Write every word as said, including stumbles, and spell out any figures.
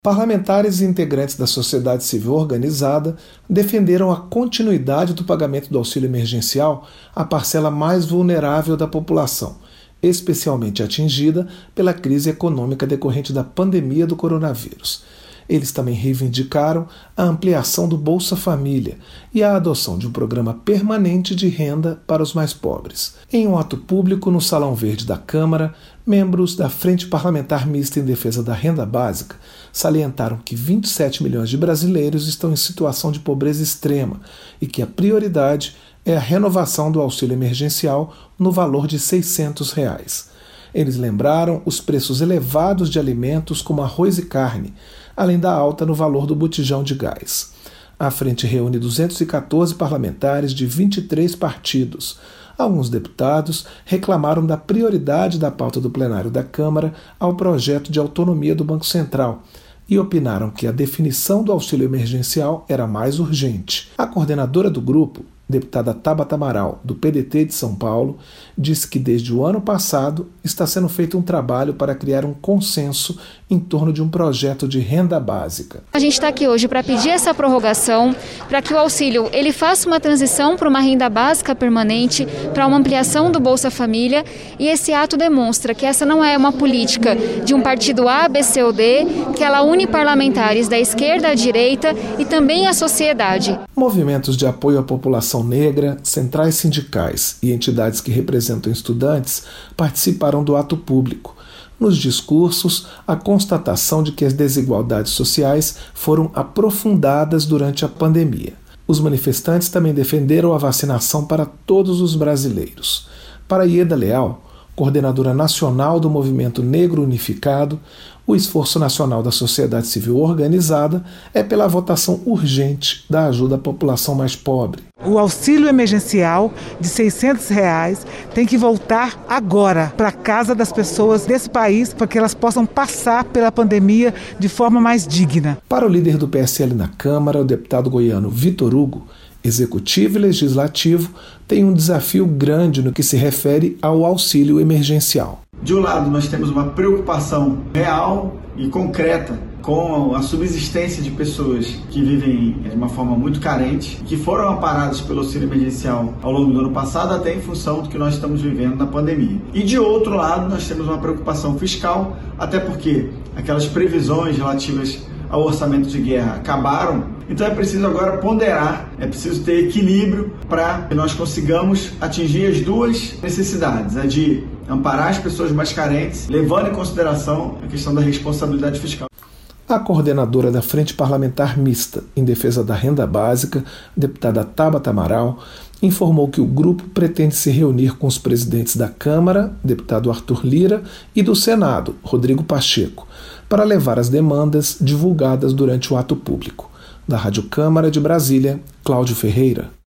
Parlamentares e integrantes da sociedade civil organizada defenderam a continuidade do pagamento do auxílio emergencial à parcela mais vulnerável da população, especialmente atingida pela crise econômica decorrente da pandemia do coronavírus. Eles também reivindicaram a ampliação do Bolsa Família e a adoção de um programa permanente de renda para os mais pobres. Em um ato público no Salão Verde da Câmara, membros da Frente Parlamentar Mista em Defesa da Renda Básica salientaram que vinte e sete milhões de brasileiros estão em situação de pobreza extrema e que a prioridade é a renovação do auxílio emergencial no valor de seiscentos reais. Eles lembraram os preços elevados de alimentos como arroz e carne, além da alta no valor do botijão de gás. A frente reúne duzentos e quatorze parlamentares de vinte e três partidos. Alguns deputados reclamaram da prioridade da pauta do plenário da Câmara ao projeto de autonomia do Banco Central e opinaram que a definição do auxílio emergencial era mais urgente. A coordenadora do grupo, deputada Tabata Amaral, do P D T de São Paulo, disse que desde o ano passado está sendo feito um trabalho para criar um consenso em torno de um projeto de renda básica. A gente está aqui hoje para pedir essa prorrogação, para que o auxílio ele faça uma transição para uma renda básica permanente, para uma ampliação do Bolsa Família, e esse ato demonstra que essa não é uma política de um partido A, B, C ou D, que ela une parlamentares da esquerda à direita e também a sociedade. Movimentos de apoio à população negra, centrais sindicais e entidades que representam estudantes participaram do ato público. Nos discursos, a constatação de que as desigualdades sociais foram aprofundadas durante a pandemia. Os manifestantes também defenderam a vacinação para todos os brasileiros. Para Ieda Leal, coordenadora nacional do Movimento Negro Unificado, o esforço nacional da sociedade civil organizada é pela votação urgente da ajuda à população mais pobre. O auxílio emergencial de seiscentos reais tem que voltar agora para a casa das pessoas desse país para que elas possam passar pela pandemia de forma mais digna. Para o líder do P S L na Câmara, o deputado goiano Vitor Hugo, Executivo e Legislativo têm um desafio grande no que se refere ao auxílio emergencial. De um lado, nós temos uma preocupação real e concreta com a subsistência de pessoas que vivem de uma forma muito carente, que foram amparadas pelo auxílio emergencial ao longo do ano passado, até em função do que nós estamos vivendo na pandemia. E de outro lado, nós temos uma preocupação fiscal, até porque aquelas previsões relativas ao orçamento de guerra acabaram, então é preciso agora ponderar, é preciso ter equilíbrio para que nós consigamos atingir as duas necessidades, a de amparar as pessoas mais carentes, levando em consideração a questão da responsabilidade fiscal. A coordenadora da Frente Parlamentar Mista em Defesa da Renda Básica, deputada Tabata Amaral, informou que o grupo pretende se reunir com os presidentes da Câmara, deputado Arthur Lira, e do Senado, Rodrigo Pacheco, para levar as demandas divulgadas durante o ato público. Da Rádio Câmara de Brasília, Cláudio Ferreira.